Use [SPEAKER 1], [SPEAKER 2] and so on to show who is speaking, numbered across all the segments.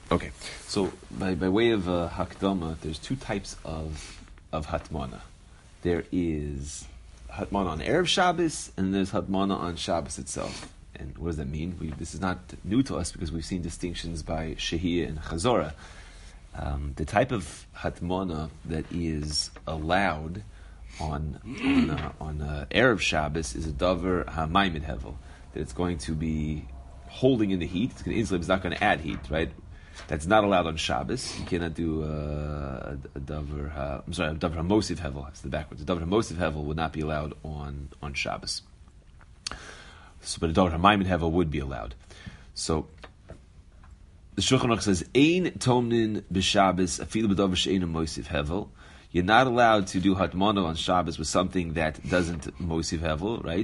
[SPEAKER 1] Okay, so by way of hakdama, there's two types of hatmana. There is hatmana on Erev Shabbos, and there's hatmana on Shabbos itself. And what does that mean? This is not new to us because we've seen distinctions by Shehiyah and Chazorah. The type of hatmana that is allowed on Erev Shabbos is a davar ha'maimid hevel, that it's going to be holding in the heat. It's going to insulate. It's not going to add heat, right? That's not allowed on Shabbos. You cannot do a davar hamosiv hevel. That's the backwards. A davar hamosiv hevel would not be allowed on Shabbos. So, but a davar ha'maimid hevel would be allowed. So the Shulchan Aruch says, "Ein tomnin b'Shabbos afilu b'davar she'ein hamosiv hevel." You're not allowed to do hatmana on Shabbos with something that doesn't mosiv hevel, right?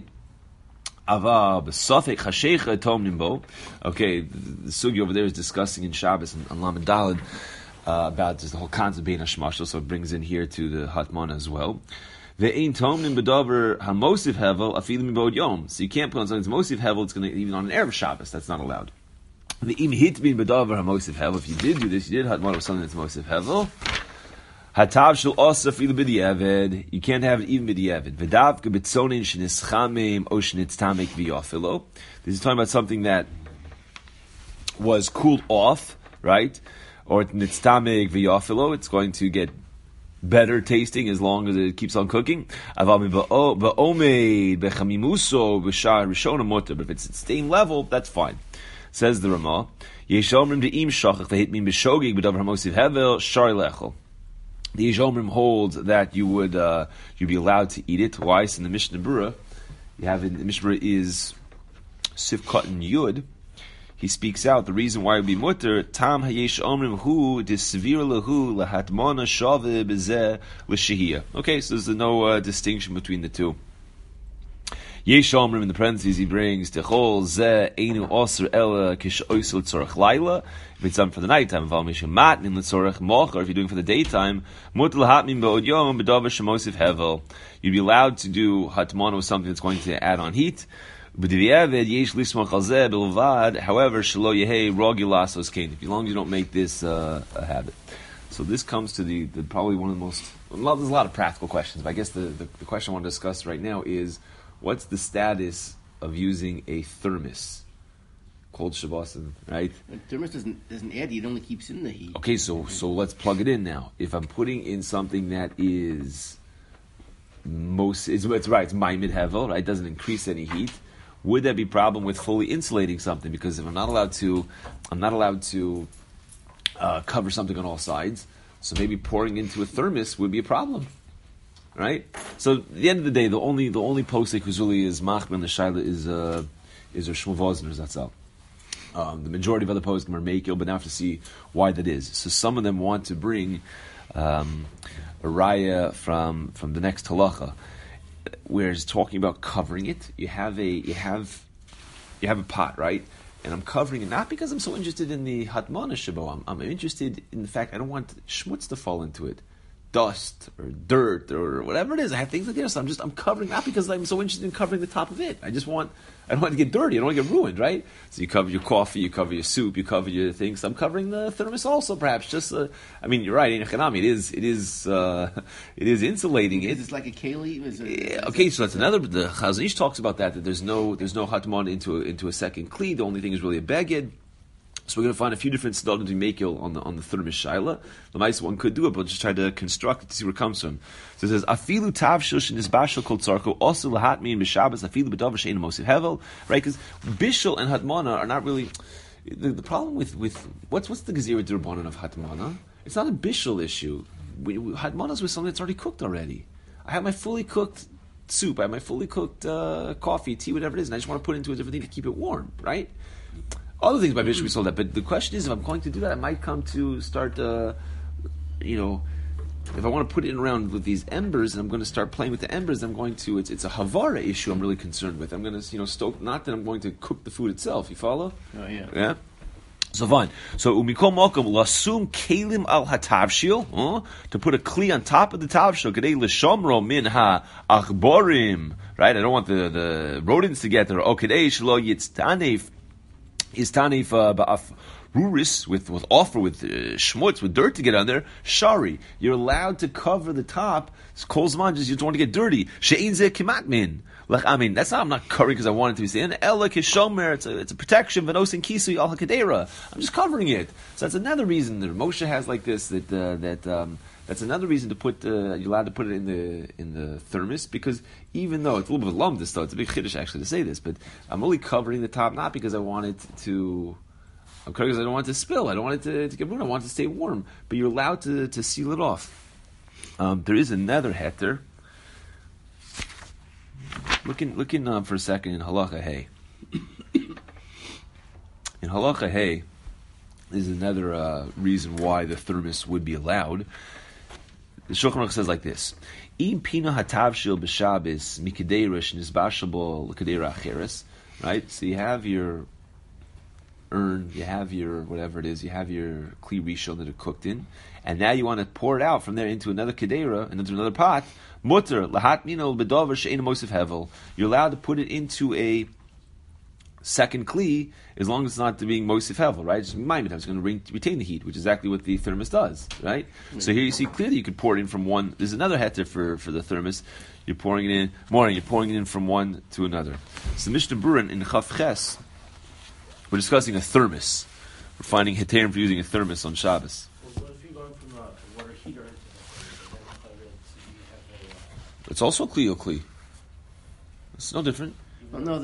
[SPEAKER 1] Ava b'safek chashecha tomnin bo. Okay, the sugi over there is discussing in Shabbos and Lamed Daled about just the whole concept of being hashmashal, so it brings in here to the hatmana as well. Ve'ein tomnin b'davar hamosiv hevel afilu mibod yom. So you can't put on something that's mosiv hevel. It's going to even on an Erev Shabbos. That's not allowed. Ve'im hitmin b'davar hamosiv hevel. If you did do this, you did hatmana with something that's mosiv hevel. Hatav shel osaf ilu b'diavad. You can't have it even b'diavad. V'dav gebetzonin shenischamim o shenitztamek v'yafilo. This is talking about something that was cooled off, right? Or nitztamek v'yafilo. It's going to get better tasting as long as it keeps on cooking. Aval b'omeid b'chamimuso b'shar rishona motor. But if it's at the same level, that's fine. Says the Ramah. Yeshomrim de'im shachach v'hitmin b'shogig b'davar hamosiv hevel shari lechol. The Yeshomrim holds that you'd be allowed to eat it. Why? So in the Mishnah Berurah, the Mishnah Berurah is Sivkot and Yud. He speaks out the reason why it would be mutter. Tam hayesh omrim hu disvir lahu lahatmana shave bezeh l'shehiyah. Okay, so there's no distinction between the two. Yesh omrim in the parentheses he brings techol zeh einu osir ela kish oisel tzorach laila. If it's done for the nighttime, or if you're doing for the daytime, you'd be allowed to do hatmana with something that's going to add on heat. However, as long as you don't make this a habit. So this comes to the probably one of the most, well, there's a lot of practical questions, but I guess the question I want to discuss right now is, what's the status of using a thermos? Cold Shabbosin, right?
[SPEAKER 2] The thermos doesn't add heat; it only keeps in the heat.
[SPEAKER 1] Okay, so let's plug it in now. If I'm putting in something that is it's right, it's maimid hevel, right? It doesn't increase any heat. Would there be a problem with fully insulating something? Because if I'm not allowed to cover something on all sides, so maybe pouring into a thermos would be a problem, right? So at the end of the day, the only posek who's really is machmir the shaila is Shmuel Vosner Zatzal. The majority of other poskim are makil, but now have to see why that is. So some of them want to bring a raya from the next halacha, where it's talking about covering it. You have a pot, right? And I'm covering it not because I'm so interested in the hatmana shabo. I'm interested in the fact I don't want schmutz to fall into it, dust or dirt or whatever it is. I have things like this. So I'm covering not because I'm so interested in covering the top of it. I don't want to get dirty. I don't want to get ruined, right? So you cover your coffee, you cover your soup, you cover your things. So I'm covering the thermos also, perhaps. Just, you're right. In Echanami, it is insulating it.
[SPEAKER 2] It's like a keli.
[SPEAKER 1] Okay, so that's another. The Chazon Ish talks about that there's no hatmon into a second kli. The only thing is really a beged. So we're going to find a few different sadalim to make on the thermos shaila. The nice one could do it, but just try to construct it to see where it comes from. So it says afilu tavshil shenisbashel kol tzarko also lahatmin b'Shabbos afilu b'davar she'ein mosiv hevel. Right, because bishul and hatmana are not really the problem with what's the gezira d'Rabbanan of hatmana. It's not a bishul issue. Hatmana is with something that's already cooked already. I have my fully cooked soup. I have my fully cooked coffee, tea, whatever it is, and I just want to put it into a different thing to keep it warm. Right. Other things by Bishul we sold that, but the question is, if I'm going to do that, I might come to start, if I want to put it in around with these embers, and I'm going to start playing with the embers, I'm going to, it's a havara issue I'm really concerned with. I'm going to, stoke, not that I'm going to cook the food itself, you follow?
[SPEAKER 2] Oh, yeah.
[SPEAKER 1] Yeah? So fine. So, umikol mokum, lasum kelim al hatavshil, to put a kli on top of the tavshil, kadei l'shomro min ha-achborim, right? I don't want the rodents to get there. O kadei shlo yitztanef, is tanif ba'af ruris, with offer, with schmutz, with dirt to get on there, shari. You're allowed to cover the top. Kol zman, just you don't want to get dirty. She'ein zeh kimat min. Like, I mean, that's not, I'm not covering because I want it to be seen. Ella kishomer, it's a protection. V'nosin kisu al hakadera. I'm just covering it. So that's another reason that Moshe has like this. That's another reason to put. You're allowed to put it in the thermos, because even though it's a little bit of lumdus, though it's a big chiddush actually to say this, but I'm only covering the top not because I want it to. I'm covering because I don't want it to spill. I don't want it to get ruined. I want it to stay warm. But you're allowed to seal it off. There is another heter. Looking for a second in Halacha Hey. In Halacha Hey, is another reason why the thermos would be allowed. The Shulchan Aruch says like this: Im pina hatavshil b'Shabbos mikadeirush nizbashable l'kadeira acheres. Right. So you have your urn, you have your whatever it is, you have your kli rishon that are cooked in, and now you want to pour it out from there into another kadeira and into another pot. Mutter lahat minol bedover she'ein mosif hevel. You're allowed to put it into a second kli as long as it's not being mosif hevel, right? Just remind me, it's going to retain the heat, which is exactly what the thermos does, right? Mm-hmm. So here you see clearly you could pour it in from one. There's another heter for the thermos. You're pouring it in you're pouring it in from one to another. So Mishnah Berurah in Chaf Ches, we're discussing a thermos. We're finding heterim for using a thermos on Shabbos.
[SPEAKER 3] Well, what if you're going from a water heater into the
[SPEAKER 1] It's also kli o kli. It's no different.
[SPEAKER 2] Well, no,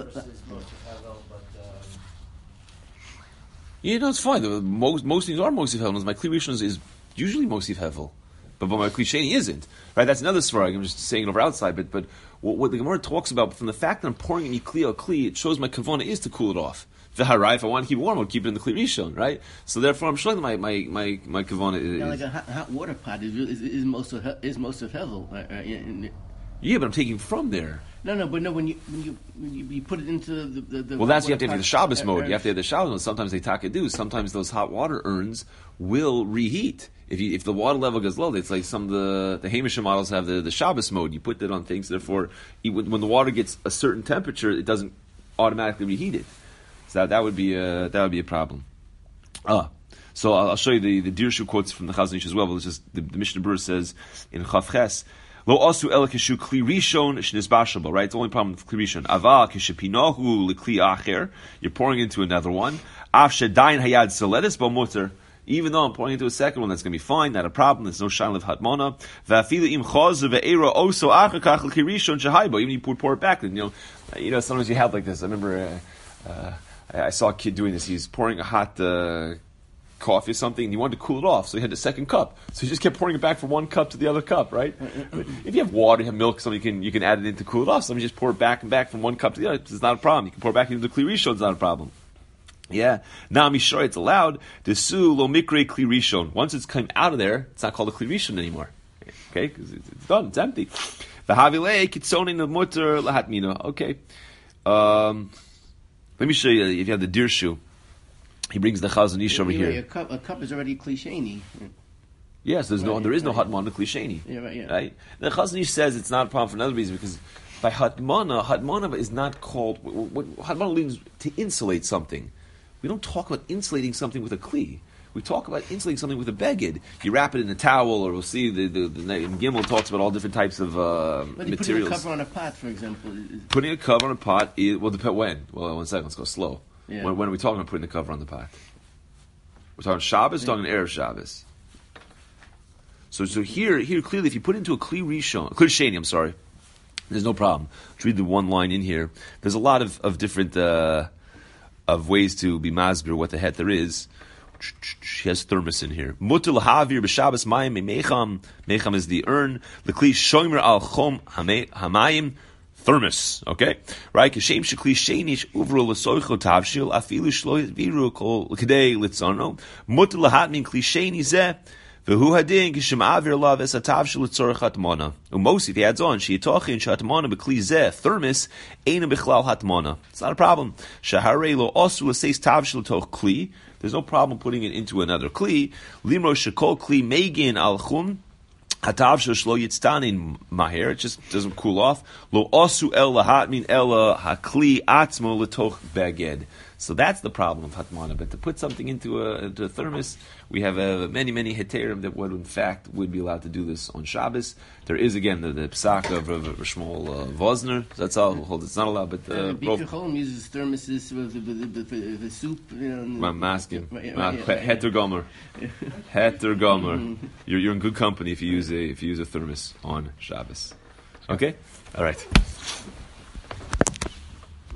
[SPEAKER 1] Yeah, no, it's fine. Most things are mosif hevel. My kli rishon is usually mosif hevel, but my kli sheni isn't. Right? That's another svarag. I'm just saying it over outside. But what the Gemara talks about, from the fact that I'm pouring in kli o kli, it shows my kavana is to cool it off. V'harai, if I want to keep it warm, I'll keep it in the kli rishon, right? So therefore, I'm showing that my kavana is.
[SPEAKER 2] Yeah, like a hot water pot is most of hevel.
[SPEAKER 1] Yeah, but I'm taking from there.
[SPEAKER 2] No, but when you put it into the
[SPEAKER 1] well, that's you have to have the Shabbos mode. You have to have the Shabbos mode. Sometimes they do. Sometimes those hot water urns will reheat. If the water level goes low, it's like some of the Hamishim models have the Shabbos mode. You put that on things. Therefore, when the water gets a certain temperature, it doesn't automatically reheat it. So that would be a problem. So I'll show you the Dirshu quotes from the Chazon Ish as well. But it's just the Mishnah Berurah says in Chaf Ches, Lo asu ela kishu kli rishon shnizbashable, right? It's the only problem with kli rishon. Ava kishepinahu likli acher. You're pouring into another one. Af shedayin hayad seledes bo mutter. Even though I'm pouring into a second one, that's going to be fine, not a problem. There's no shain of hatmona. Va'afilu im chaz ve'era oso acher kach likli rishon shehaybo. Even if you pour it back, then you know sometimes you have like this. I remember I saw a kid doing this. He's pouring a hot coffee or something, and he wanted to cool it off, so he had a second cup. So he just kept pouring it back from one cup to the other cup, right? But if you have water, you have milk, something you can add it in to cool it off. So you just pour it back and back from one cup to the other. It's not a problem. You can pour it back into the kli rishon. It's not a problem. Yeah. Now I'm sure it's allowed. The su lo mikre kli rishon. Once it's come out of there, it's not called a kli rishon anymore. Okay, because it's done. It's empty. The havile kitzonin the mutter lahatmina. Okay. Let me show you. If you have the Dirshu. He brings the Chazon Ish over here.
[SPEAKER 2] A cup is already klisheni.
[SPEAKER 1] Yes, there is no hatmana klisheni.
[SPEAKER 2] Yeah, right. Yeah.
[SPEAKER 1] Right. The Chazon Ish says it's not a problem for another reason, because by hatmana is not called. Hatmana means to insulate something. We don't talk about insulating something with a kli. We talk about insulating something with a beged. You wrap it in a towel, or we'll see the Gimel talks about all different types of materials.
[SPEAKER 2] Putting a cover on a pot, for example.
[SPEAKER 1] Putting a cover on a pot will depend when. Well, 1 second. Let's go slow.
[SPEAKER 2] Yeah.
[SPEAKER 1] When are we talking about putting the cover on the pot? We're talking Shabbos, talking Erev Shabbos. So here clearly, if you put it into a kli sheni, there's no problem. Let's read the one line in here. There's a lot of different of ways to be masbir what the heter is. She has thermos in here. Mutter lahavir b'Shabbos mayim mecham. Mecham is the urn. The kli shomer al chom hamayim. Thermos, okay, right? Kashem shekli shenish uvro lesoicho tavshil afilu shlo viru kol kedei litzano mutter lahatmin kli sheni zeh v'hu hadin kashem avir lav es atavshil litzorach hatmana umosif he adds on sheitochin shatmana b'kli zeh thermos eina bichlal hatmana. It's not a problem. Shaharei lo osu l'seis tavshil toch kli. There's no problem putting it into another kli. Limro shekol kli megin al chum. Hatav shlo yitztanin maher, it just doesn't cool off. Lo osu el lahatmin ela hakli atzmo letoch beged. So that's the problem of hatmana. But to put something into a thermos, we have many heterim that would in fact would be allowed to do this on Shabbos. There is again the psak of Shmuel Vosner. That's all who holds it's not allowed. But
[SPEAKER 2] Bikr Cholim uses thermoses for the soup.
[SPEAKER 1] I'm asking.
[SPEAKER 2] Right.
[SPEAKER 1] Heter gomer. You're in good company if you use a thermos on Shabbos. Okay, all right.